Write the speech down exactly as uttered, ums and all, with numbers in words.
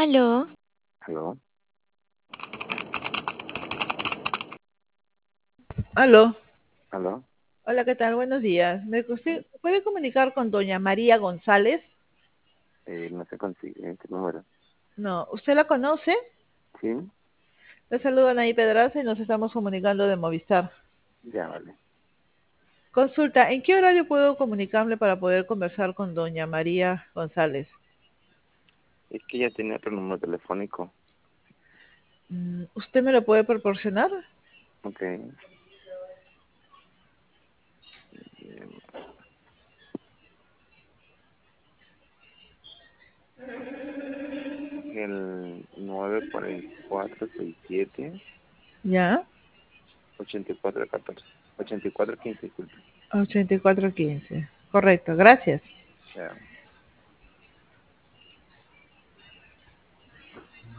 Aló, ¿Aló? Aló. ¿Aló? Hola, ¿qué tal? Buenos días. ¿Me usted puede comunicar con doña María González? Eh, no se consigue este número. No, ¿usted la conoce? ¿Sí? Le saludan ahí Pedraza y nos estamos comunicando de Movistar. Ya, vale. Consulta, ¿en qué horario puedo comunicarme para poder conversar con doña María González? Es que ya tiene otro número telefónico. Mm, ¿Usted me lo puede proporcionar? Ok. Eh, El nueve cuatro cuatro seis siete Ya, ochenta y cuatro catorce. ochenta y cuatro quince, disculpe. ochenta y cuatro quince. Correcto, gracias. Ya.